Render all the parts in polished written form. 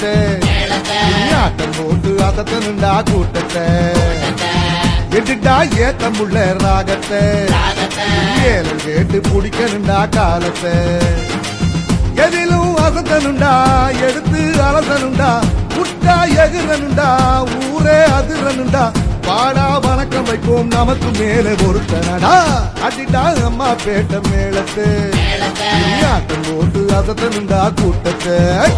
மேளத்தை ஆட்டம் போட்டு அசத்தனுண்டா கூட்டத்தை எட்டுட்டா ஏத்தமுள்ள ராகத்தை ஏலம் கேட்டு பிடிக்கணுண்டா காலத்தை எதிலும் அசத்தனுண்டா எடுத்து அலசனுண்டா முட்டா எகிரனுண்டா ஊரே அதிரனுண்டா பாடா வணக்கம் வைப்போம் நமக்கு மேலே ஒருத்தனடா அடிட்டா அம்மா பேட்ட மேளத்து ஆட்டம் போட்டு அசத்தனுண்டா கூட்டத்தை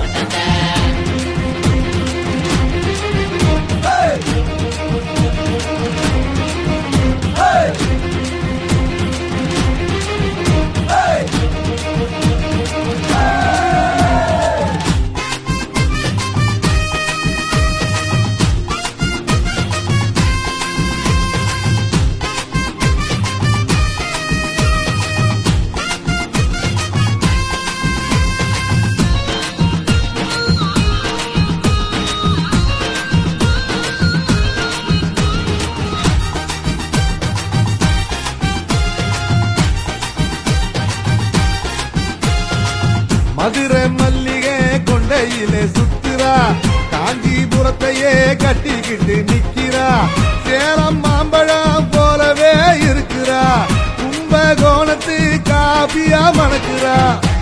மதுரை மல்லிகை கொண்டையிலே சுத்துறா காஞ்சிபுரத்தையே கட்டிக்கிட்டு நிக்கிறா சேலம் மாம்பழம் போலவே இருக்கிறா கும்பகோணத்து காபியா மணக்குறா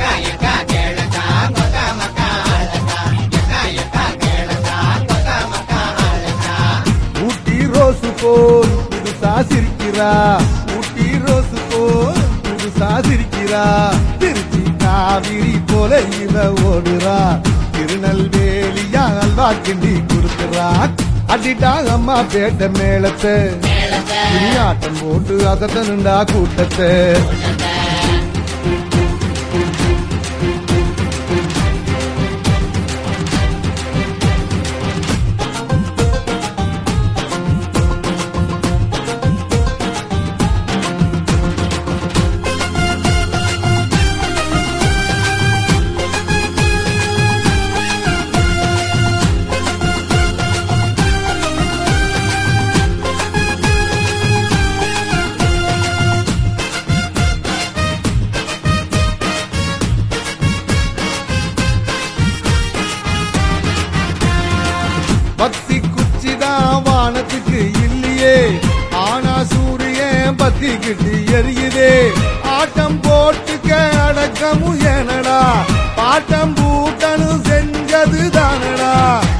ஊட்டி ரோசு போல் புதுசா சிரிக்கிறா ஊட்டி ரோசு போல் புதுசா சிரிக்கிறா திருச்சி காவிரி போல இவ ஓடுறா திருநெல்வேலியா அல்வா கிண்டி கொடுக்குறா அடிட்டா அம்மா பேட்ட மேளத்தை ஆட்டம் போட்டு அசத்தனுண்டா கூட்டத்தை பத்தி குச்சிதான் வானத்துக்கு இல்லையே ஆனா சூரியன் பத்திக்கிட்டு எரியுதே ஆட்டம் போட்டுக்க அடக்கமும் ஏனடா பாட்டம் பூட்டனும் செஞ்சது தானடா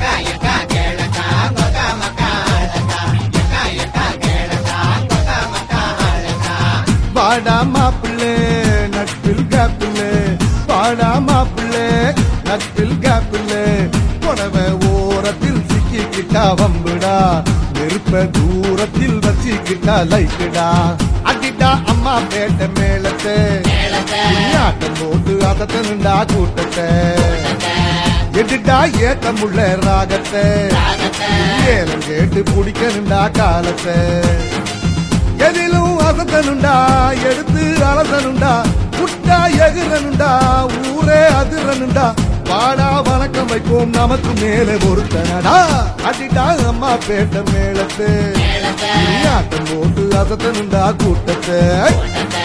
பாடா மாப்பிள்ளை நட்பில் காப்பிள்ளை பாடா மாப்பிள்ளை நட்பில் காப்பிள்ளை புடவை ஓரத்தில் சிக்கிக்கிட்டா வம்புடா நெருப்ப தூரத்தில் வச்சுக்கிட்டா லைட்டுடா அடிட்டா அம்மா பேட்ட மேளத்தை ஆட்டம் போட்டு அசத்தனுண்டா கூட்டத்தை எட்டுட்டா ஏத்தமுள்ள ராகத்தை ஏலம் கேட்டு பிடிக்கணுண்டா காலத்தை எதிலும் அசத்தனுண்டா எடுத்து அலசனுண்டா முட்டா எகிரனுண்டா ஊரே அதிரனுண்டா பாடா வணக்கம் வைப்போம் நமக்கு மேலே ஒருத்தனடா அடிட்டா அம்மா பேட்ட மேளத்து ஆட்டம் போட்டு அசத்தனுண்டா கூட்டத்தை